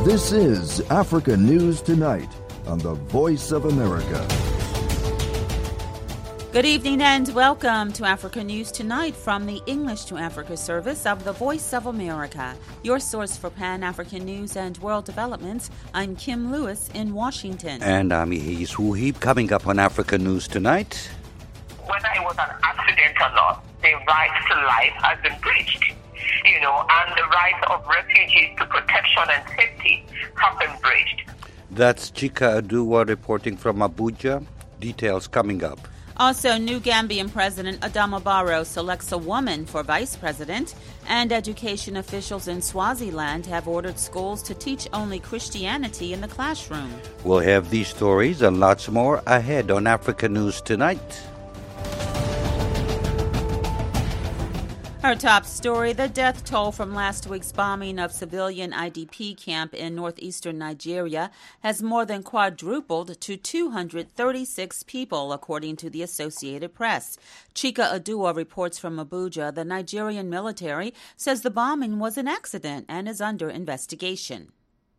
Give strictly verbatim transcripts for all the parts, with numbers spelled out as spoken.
This is Africa News Tonight on the Voice of America. Good evening and welcome to Africa News Tonight from the English to Africa service of the Voice of America, your source for Pan-African news and world developments. I'm Kim Lewis in Washington. And I'm Ihis Wuhib. Coming up on Africa News Tonight. Whether it was an accident or not, the right to life has been breached. You know, and the rights of refugees to protection and safety have been breached. That's Chika Aduwa reporting from Abuja. Details coming up. Also, new Gambian President Adama Barrow selects a woman for vice president, and education officials in Swaziland have ordered schools to teach only Christianity in the classroom. We'll have these stories and lots more ahead on Africa News Tonight. Our top story, the death toll from last week's bombing of civilian I D P camp in northeastern Nigeria has more than quadrupled to two hundred thirty-six people, according to the Associated Press. Chika Aduwa reports from Abuja. The Nigerian military says the bombing was an accident and is under investigation.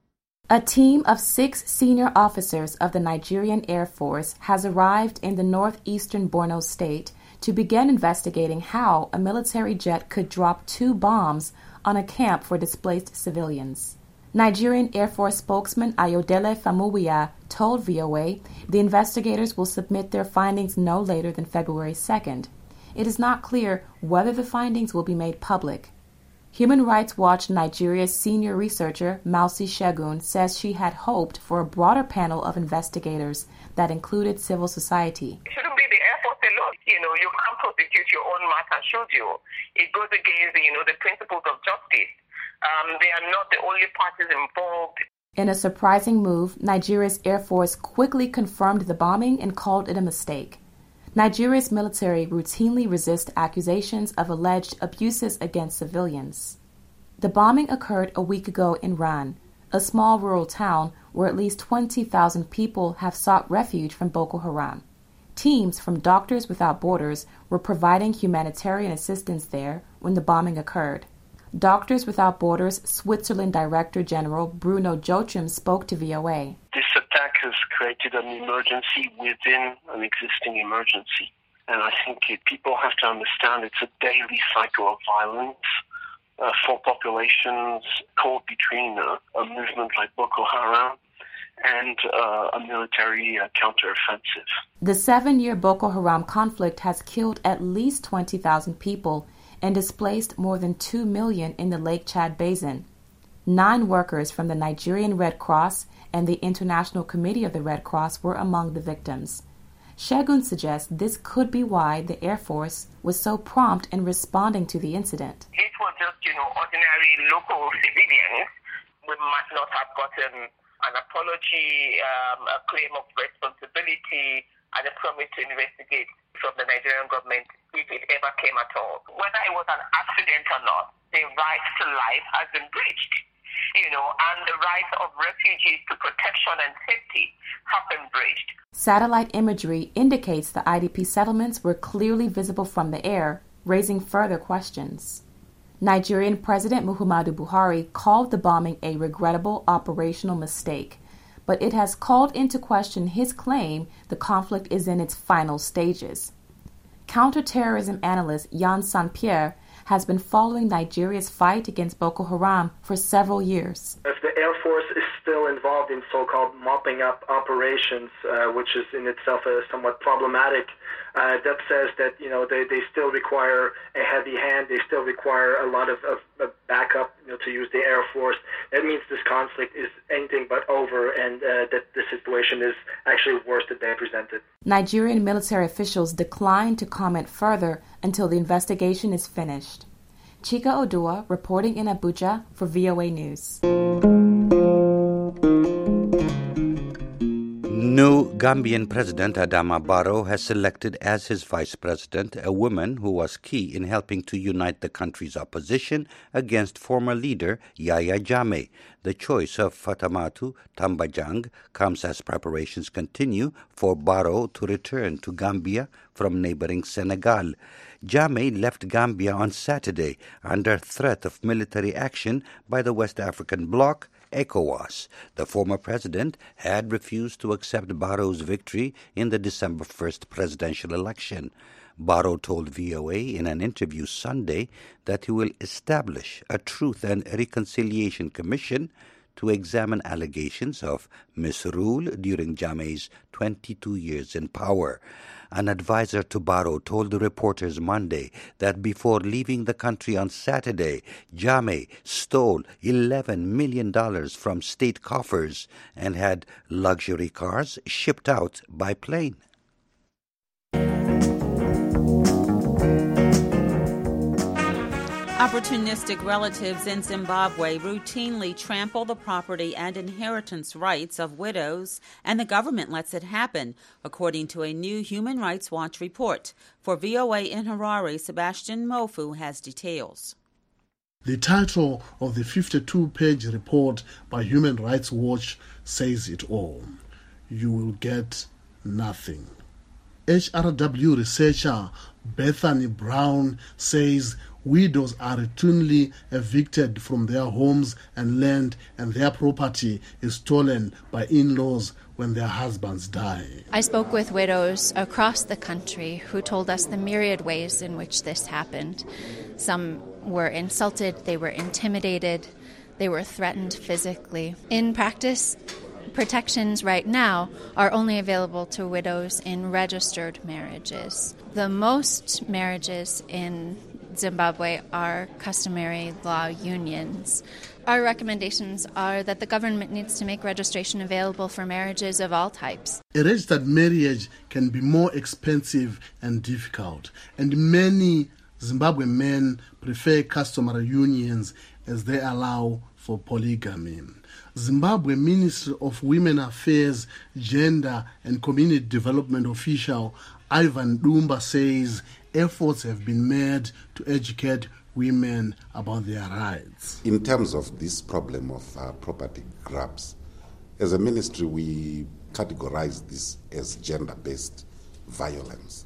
A team of six senior officers of the Nigerian Air Force has arrived in the northeastern Borno state to begin investigating how a military jet could drop two bombs on a camp for displaced civilians. Nigerian Air Force spokesman Ayodele Famuyiwa told V O A the investigators will submit their findings no later than February second. It is not clear whether the findings will be made public. Human Rights Watch Nigeria's senior researcher, Mausi Shegun, says she had hoped for a broader panel of investigators that included civil society. It shouldn't be the Air Force alone. You know, you can't prosecute your own matter, should you? It goes against, you know, the principles of justice. Um, they are not the only parties involved. In a surprising move, Nigeria's Air Force quickly confirmed the bombing and called it a mistake. Nigeria's military routinely resists accusations of alleged abuses against civilians. The bombing occurred a week ago in Ran, a small rural town where at least twenty thousand people have sought refuge from Boko Haram. Teams from Doctors Without Borders were providing humanitarian assistance there when the bombing occurred. Doctors Without Borders Switzerland Director General Bruno Joachim spoke to V O A. This attack has created an emergency within an existing emergency. And I think it, people have to understand it's a daily cycle of violence uh, for populations caught between uh, a movement like Boko Haram and uh, a military uh, counteroffensive. The seven-year Boko Haram conflict has killed at least twenty thousand people and displaced more than two million in the Lake Chad Basin. Nine workers from the Nigerian Red Cross and the International Committee of the Red Cross were among the victims. Shegun suggests this could be why the Air Force was so prompt in responding to the incident. It was just, you know, ordinary local civilians. We might not have gotten an apology, um, a claim of responsibility, and a promise to investigate from the Nigerian government if it ever came at all. Whether it was an accident or not, the right to life has been breached, you know, and the rights of refugees to protection and safety have been breached. Satellite imagery indicates the I D P settlements were clearly visible from the air, raising further questions. Nigerian President Muhammadu Buhari called the bombing a regrettable operational mistake, but it has called into question his claim the conflict is in its final stages. Counterterrorism analyst Jan Saint-Pierre has been following Nigeria's fight against Boko Haram for several years. If the Air Force is still involved in so-called mopping up operations, uh, which is in itself uh, somewhat problematic, uh, that says that, you know, they, they still require a heavy hand, they still require a lot of, of, of backup, you know, to use the Air Force. That means this conflict is anything but over, and uh, that the situation is actually worse than they presented. Nigerian military officials declined to comment further until the investigation is finished. Chika Aduwa reporting in Abuja for V O A News. New Gambian President Adama Barrow has selected as his vice president a woman who was key in helping to unite the country's opposition against former leader Yahya Jammeh. The choice of Fatimatu Tambajang comes as preparations continue for Barrow to return to Gambia from neighboring Senegal. Jammeh left Gambia on Saturday under threat of military action by the West African bloc, ECOWAS. The former president had refused to accept Barrow's victory in the December first presidential election. Barrow told V O A in an interview Sunday that he will establish a Truth and Reconciliation Commission to examine allegations of misrule during Jammeh's twenty-two years in power. An advisor to Barrow told the reporters Monday that before leaving the country on Saturday, Jammeh stole eleven million dollars from state coffers and had luxury cars shipped out by plane. Opportunistic relatives in Zimbabwe routinely trample the property and inheritance rights of widows, and the government lets it happen, according to a new Human Rights Watch report. For V O A in Harare, Sebastian Mofu has details. The title of the fifty-two page report by Human Rights Watch says it all. You will get nothing. H R W researcher Bethany Brown says widows are routinely evicted from their homes and land, and their property is stolen by in-laws when their husbands die. I spoke with widows across the country who told us the myriad ways in which this happened. Some were insulted, they were intimidated, they were threatened physically. In practice, protections right now are only available to widows in registered marriages. The most marriages in Zimbabwe are customary law unions. Our recommendations are that the government needs to make registration available for marriages of all types. A registered marriage can be more expensive and difficult, and many Zimbabwe men prefer customary unions as they allow for polygamy. Zimbabwe Ministry of Women Affairs, Gender and Community Development official Ivan Dumba says efforts have been made to educate women about their rights. In terms of this problem of uh, property grabs, as a ministry we categorize this as gender-based violence.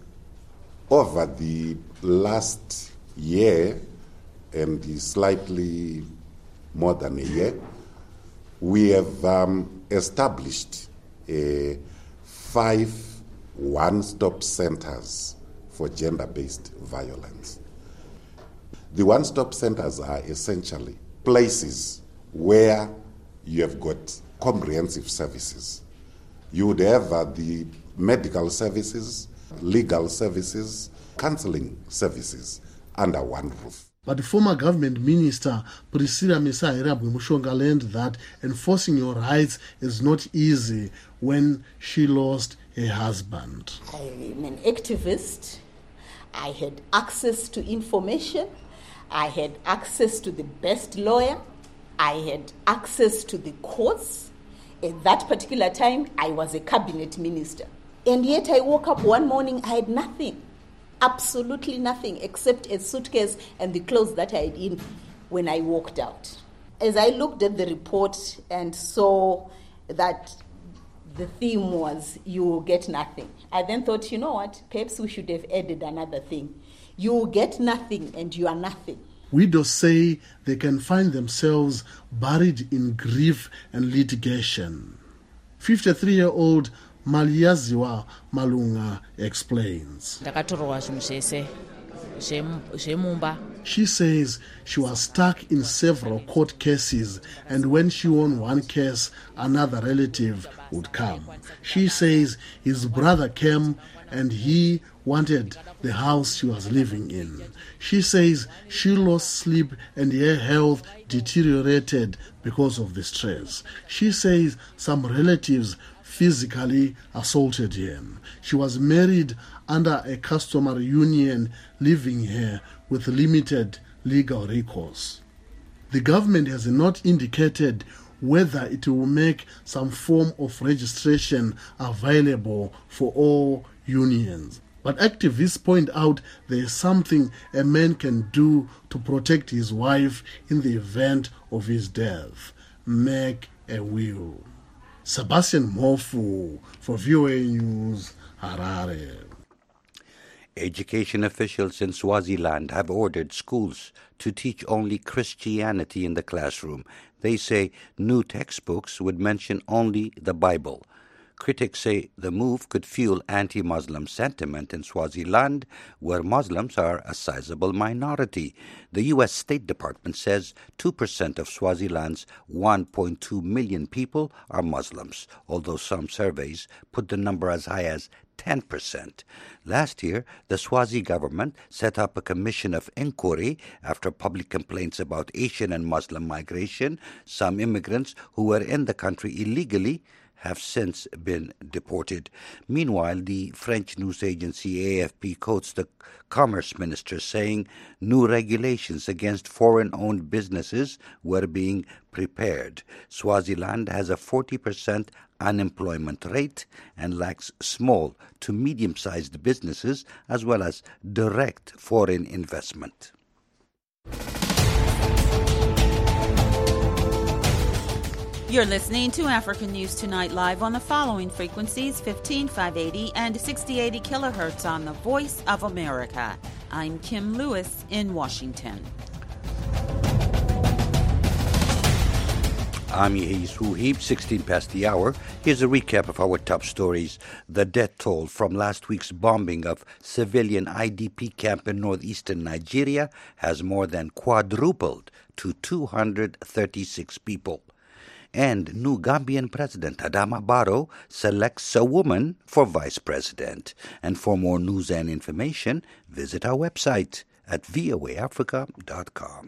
Over the last year and slightly more than a year, we have um, established uh, five one-stop centers for gender-based violence. The one-stop centers are essentially places where you have got comprehensive services. You would have uh, the medical services, legal services, counseling services under one roof. But former government minister Priscilla Misairabwe Mushonga learned that enforcing your rights is not easy when she lost her husband. I'm an activist. I had access to information. I had access to the best lawyer. I had access to the courts. At that particular time, I was a cabinet minister. And yet I woke up one morning, I had nothing. Absolutely nothing except a suitcase and the clothes that I had in when I walked out. As I looked at the report and saw that the theme was, you will get nothing, I then thought, you know what, perhaps we should have added another thing. You will get nothing and you are nothing. Widows say they can find themselves buried in grief and litigation. fifty-three-year-old Maliaziwa Malunga explains. She says she was stuck in several court cases, and when she won one case, another relative would come. She says his brother came and he wanted the house she was living in. She says she lost sleep and her health deteriorated because of the stress. She says some relatives physically assaulted him. She was married under a customary union, leaving her with limited legal recourse. The government has not indicated whether it will make some form of registration available for all unions. But activists point out there is something a man can do to protect his wife in the event of his death: make a will. Sebastian Mofu for V O A News, Harare. Education officials in Swaziland have ordered schools to teach only Christianity in the classroom. They say new textbooks would mention only the Bible. Critics say the move could fuel anti-Muslim sentiment in Swaziland, where Muslims are a sizable minority. The U S State Department says two percent of Swaziland's one point two million people are Muslims, although some surveys put the number as high as ten percent. Last year, the Swazi government set up a commission of inquiry after public complaints about Asian and Muslim migration. Some immigrants who were in the country illegally have since been deported. Meanwhile, the French news agency A F P quotes the Commerce Minister saying new regulations against foreign-owned businesses were being prepared. Swaziland has a forty percent unemployment rate and lacks small to medium-sized businesses as well as direct foreign investment. You're listening to African News Tonight live on the following frequencies, fifteen five eighty and sixty eighty kilohertz on the Voice of America. I'm Kim Lewis in Washington. I'm Yehisu Heap, sixteen past the hour. Here's a recap of our top stories. The death toll from last week's bombing of civilian I D P camp in northeastern Nigeria has more than quadrupled to two hundred thirty-six people. And new Gambian President Adama Barrow selects a woman for vice president. And for more news and information, visit our website at v o a africa dot com.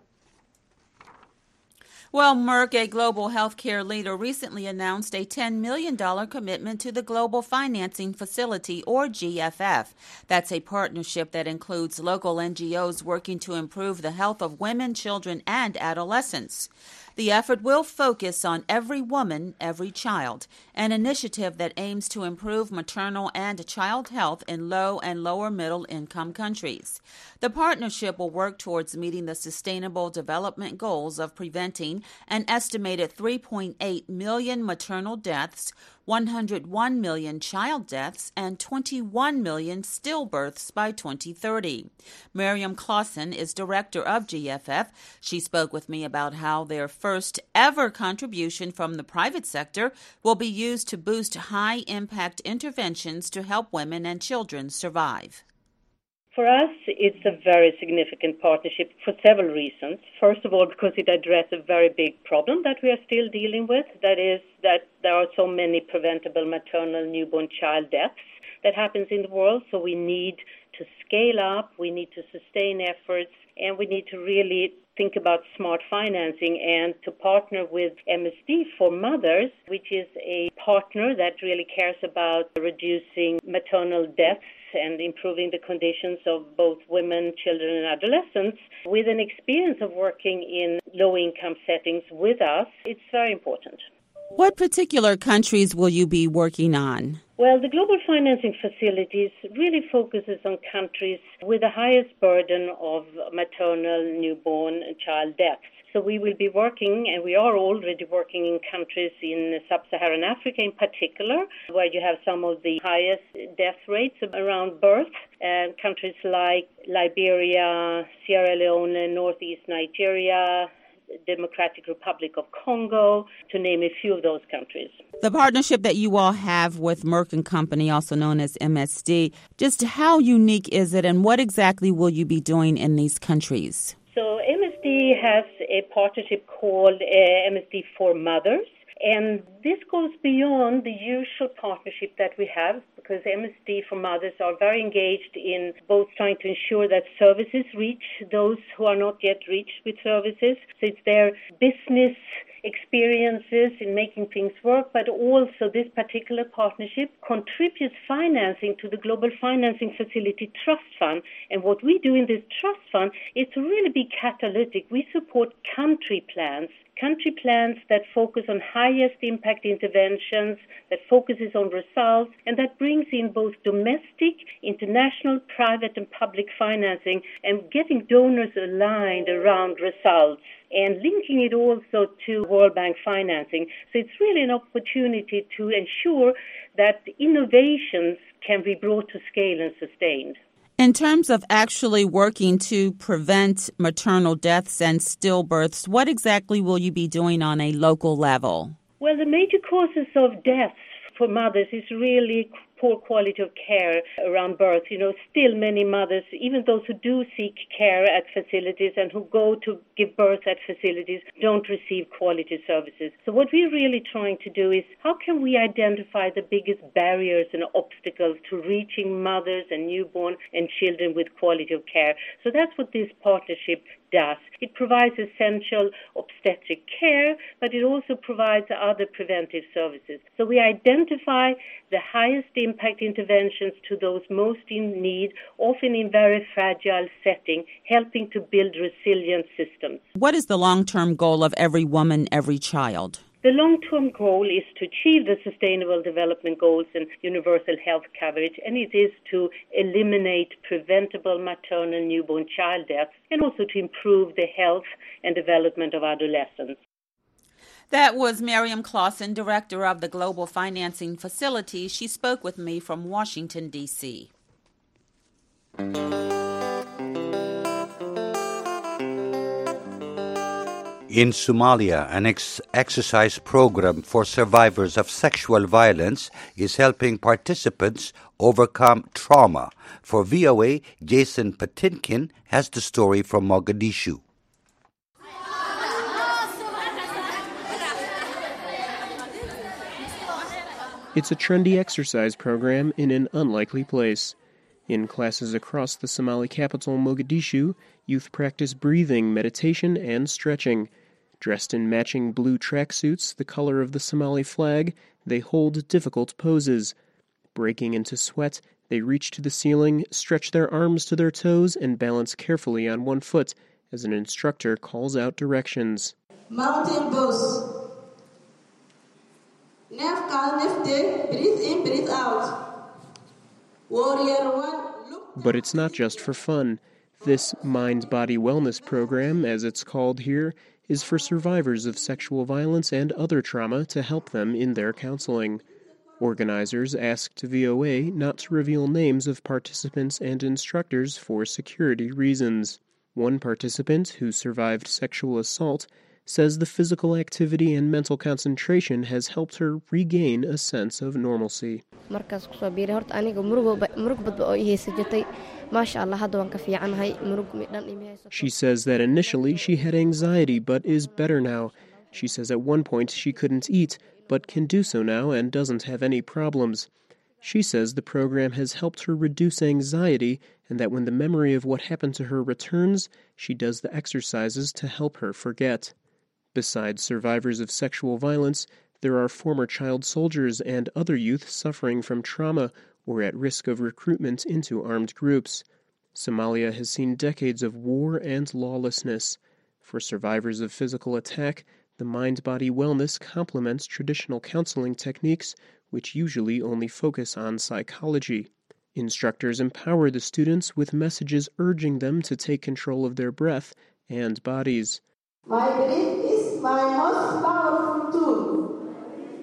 Well, Merck, a global healthcare leader, recently announced a ten million dollars commitment to the Global Financing Facility, or G F F. That's a partnership that includes local N G Os working to improve the health of women, children, and adolescents. The effort will focus on Every Woman, Every Child, an initiative that aims to improve maternal and child health in low and lower middle income countries. The partnership will work towards meeting the Sustainable Development Goals of preventing an estimated three point eight million maternal deaths, one hundred one million child deaths, and twenty-one million stillbirths by twenty thirty. Miriam Clausen is director of G F F. She spoke with me about how their first ever contribution from the private sector will be used to boost high-impact interventions to help women and children survive. For us, it's a very significant partnership for several reasons. First of all, because it addresses a very big problem that we are still dealing with. That is that there are so many preventable maternal newborn child deaths that happens in the world. So we need to scale up, we need to sustain efforts, and we need to really think about smart financing and to partner with M S D for Mothers, which is a partner that really cares about reducing maternal deaths and improving the conditions of both women, children, and adolescents with an experience of working in low-income settings with us. It's very important. What particular countries will you be working on? Well, the Global Financing Facilities really focuses on countries with the highest burden of maternal, newborn, and child deaths. So we will be working, and we are already working in countries in sub-Saharan Africa in particular, where you have some of the highest death rates around birth, and countries like Liberia, Sierra Leone, northeast Nigeria, Democratic Republic of Congo, to name a few of those countries. The partnership that you all have with Merck and Company, also known as M S D, just how unique is it, and what exactly will you be doing in these countries? So M S D has a partnership called uh, M S D for Mothers, and this goes beyond the usual partnership that we have, because M S D for Mothers are very engaged in both trying to ensure that services reach those who are not yet reached with services. So it's their business experiences in making things work, but also this particular partnership contributes financing to the Global Financing Facility Trust Fund. And what we do in this trust fund is to really be catalytic. We support country plans, country plans that focus on highest impact interventions, that focuses on results, and that brings in both domestic, international, private, and public financing, and getting donors aligned around results, and linking it also to World Bank financing. So it's really an opportunity to ensure that innovations can be brought to scale and sustained. In terms of actually working to prevent maternal deaths and stillbirths, what exactly will you be doing on a local level? Well, the major causes of deaths for mothers is really poor quality of care around birth. You know, still many mothers, even those who do seek care at facilities and who go to give birth at facilities, don't receive quality services. So what we're really trying to do is how can we identify the biggest barriers and obstacles to reaching mothers and newborn and children with quality of care. So that's what this partnership does. It provides essential obstetric care, but it also provides other preventive services. So we identify the highest impact interventions to those most in need, often in very fragile setting, helping to build resilient systems. What is the long-term goal of Every Woman, Every Child? The long-term goal is to achieve the Sustainable Development Goals and universal health coverage, and it is to eliminate preventable maternal newborn child deaths and also to improve the health and development of adolescents. That was Miriam Clausen, Director of the Global Financing Facility. She spoke with me from Washington, D C In Somalia, an ex- exercise program for survivors of sexual violence is helping participants overcome trauma. For V O A, Jason Patinkin has the story from Mogadishu. It's a trendy exercise program in an unlikely place. In classes across the Somali capital, Mogadishu, youth practice breathing, meditation, and stretching. Dressed in matching blue tracksuits, the color of the Somali flag, they hold difficult poses. Breaking into sweat, they reach to the ceiling, stretch their arms to their toes, and balance carefully on one foot as an instructor calls out directions. Mountain pose. Breathe in, breathe out. Warrior one. But it's not just for fun. This mind-body wellness program, as it's called here, is for survivors of sexual violence and other trauma to help them in their counseling. Organizers asked V O A not to reveal names of participants and instructors for security reasons. One participant, who survived sexual assault, says the physical activity and mental concentration has helped her regain a sense of normalcy. She says that initially she had anxiety but is better now. She says at one point she couldn't eat but can do so now and doesn't have any problems. She says the program has helped her reduce anxiety and that when the memory of what happened to her returns, she does the exercises to help her forget. Besides survivors of sexual violence, there are former child soldiers and other youth suffering from trauma or at risk of recruitment into armed groups. Somalia has seen decades of war and lawlessness. For survivors of physical attack, the mind-body wellness complements traditional counseling techniques, which usually only focus on psychology. Instructors empower the students with messages urging them to take control of their breath and bodies. My breath is my most powerful tool.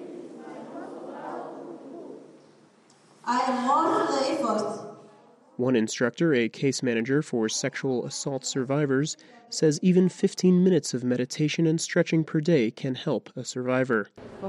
I am worth the effort. One instructor, a case manager for sexual assault survivors, says even fifteen minutes of meditation and stretching per day can help a survivor.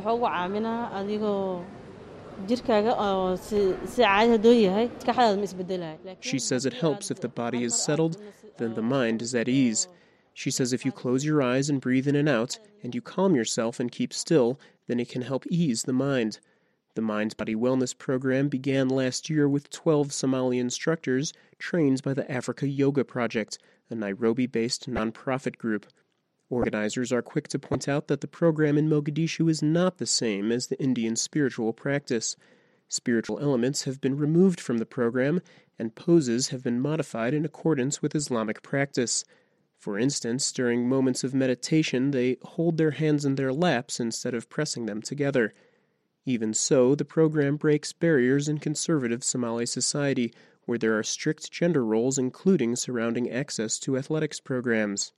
She says it helps if the body is settled, then the mind is at ease. She says if you close your eyes and breathe in and out, and you calm yourself and keep still, then it can help ease the mind. The Mind-Body Wellness program began last year with twelve Somali instructors trained by the Africa Yoga Project, a Nairobi-based nonprofit group. Organizers are quick to point out that the program in Mogadishu is not the same as the Indian spiritual practice. Spiritual elements have been removed from the program, and poses have been modified in accordance with Islamic practice. For instance, during moments of meditation, they hold their hands in their laps instead of pressing them together. Even so, the program breaks barriers in conservative Somali society, where there are strict gender roles, including surrounding access to athletics programs.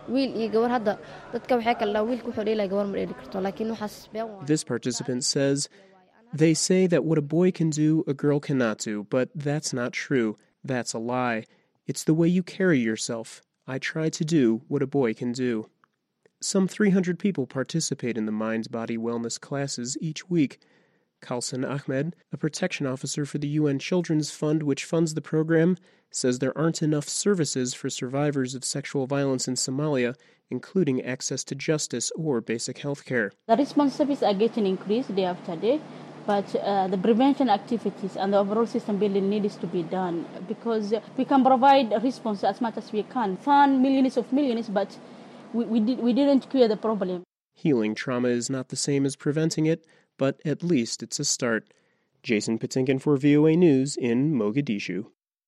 This participant says, they say that what a boy can do, a girl cannot do, but that's not true. That's a lie. It's the way you carry yourself. I try to do what a boy can do. Some three hundred people participate in the mind-body wellness classes each week. Kalsan Ahmed, a protection officer for the U N Children's Fund which funds the program, says there aren't enough services for survivors of sexual violence in Somalia, including access to justice or basic health care. The response services are getting increased day after day, but uh, the prevention activities and the overall system building needs to be done because we can provide a response as much as we can. Fund millions of millions, but we, we, did, we didn't cure the problem. Healing trauma is not the same as preventing it, but at least it's a start. Jason Patinkin for V O A News in Mogadishu.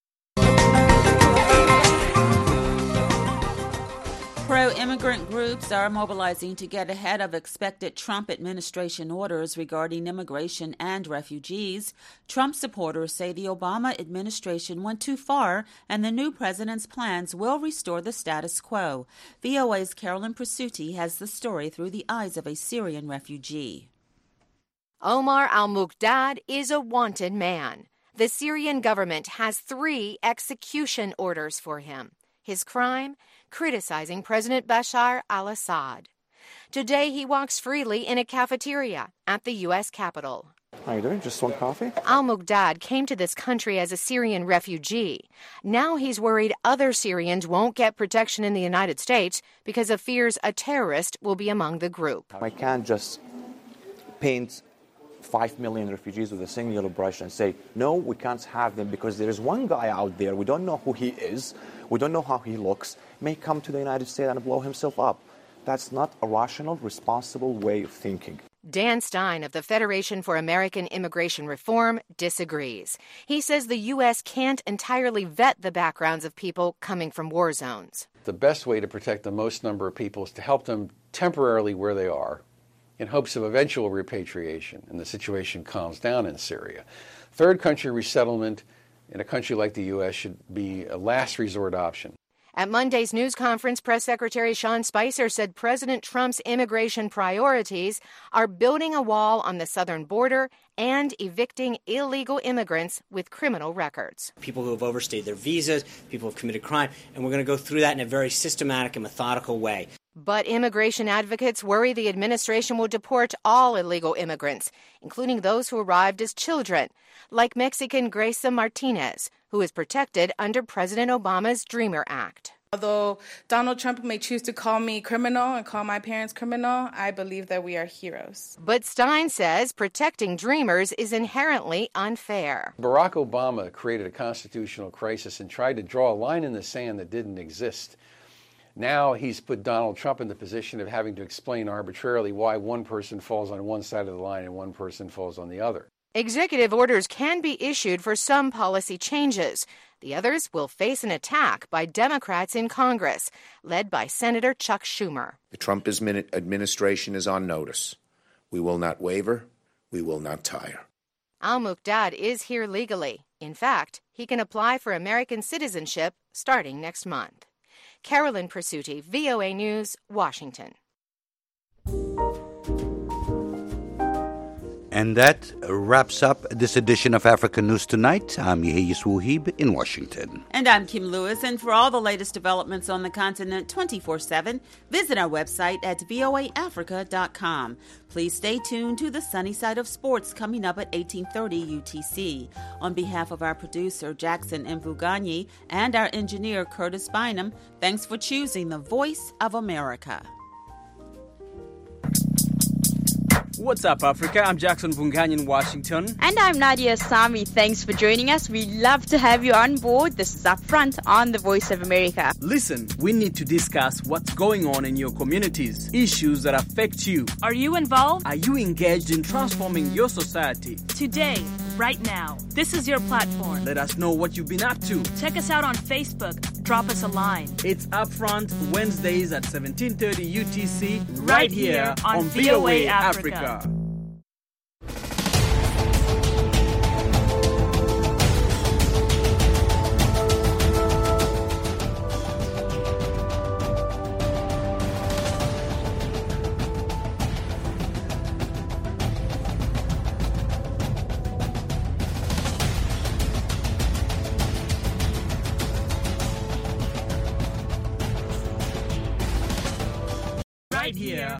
Pro-immigrant groups are mobilizing to get ahead of expected Trump administration orders regarding immigration and refugees. Trump supporters say the Obama administration went too far and the new president's plans will restore the status quo. V O A's Carolyn Presutti has the story through the eyes of a Syrian refugee. Omar al-Muqdad is a wanted man. The Syrian government has three execution orders for him. His crime? Criticizing President Bashar al-Assad. Today, he walks freely in a cafeteria at the U S Capitol. How you doing? Just one coffee? Al-Muqdad came to this country as a Syrian refugee. Now he's worried other Syrians won't get protection in the United States because of fears a terrorist will be among the group. I can't just paint five million refugees with a singular brush and say, no, we can't have them because there is one guy out there, we don't know who he is, we don't know how he looks, may come to the United States and blow himself up. That's not a rational, responsible way of thinking. Dan Stein of the Federation for American Immigration Reform disagrees. He says the U S can't entirely vet the backgrounds of people coming from war zones. The best way to protect the most number of people is to help them temporarily where they are, in hopes of eventual repatriation, and the situation calms down in Syria. Third country resettlement in a country like the U S should be a last resort option. At Monday's news conference, Press Secretary Sean Spicer said President Trump's immigration priorities are building a wall on the southern border and evicting illegal immigrants with criminal records. People who have overstayed their visas, people who have committed crime, and we're going to go through that in a very systematic and methodical way. But immigration advocates worry the administration will deport all illegal immigrants, including those who arrived as children, like Mexican Graysa Martinez, who is protected under President Obama's Dreamer Act. Although Donald Trump may choose to call me criminal and call my parents criminal, I believe that we are heroes. But Stein says protecting dreamers is inherently unfair. Barack Obama created a constitutional crisis and tried to draw a line in the sand that didn't exist. Now he's put Donald Trump in the position of having to explain arbitrarily why one person falls on one side of the line and one person falls on the other. Executive orders can be issued for some policy changes. The others will face an attack by Democrats in Congress, led by Senator Chuck Schumer. The Trump administration is on notice. We will not waver. We will not tire. Al-Muqdad is here legally. In fact, he can apply for American citizenship starting next month. Carolyn Presutti, V O A News, Washington. And that wraps up this edition of Africa News Tonight. I'm Yehia Wuhib in Washington. And I'm Kim Lewis. And for all the latest developments on the continent twenty-four seven, visit our website at voa africa dot com. Please stay tuned to the Sunny Side of Sports coming up at eighteen thirty U T C. On behalf of our producer, Jackson Mvuganyi, and our engineer, Curtis Bynum, thanks for choosing the Voice of America. What's up, Africa? I'm Jackson Vunganyi in Washington. And I'm Nadia Sami. Thanks for joining us. We love to have you on board. This is Upfront on the Voice of America. Listen, we need to discuss what's going on in your communities, issues that affect you. Are you involved? Are you engaged in transforming your society? Today, right now, this is your platform. Let us know what you've been up to. Check us out on Facebook. Drop us a line. It's Upfront Wednesdays at seventeen thirty U T C, right, right here, here on, on V O A Africa. Africa. here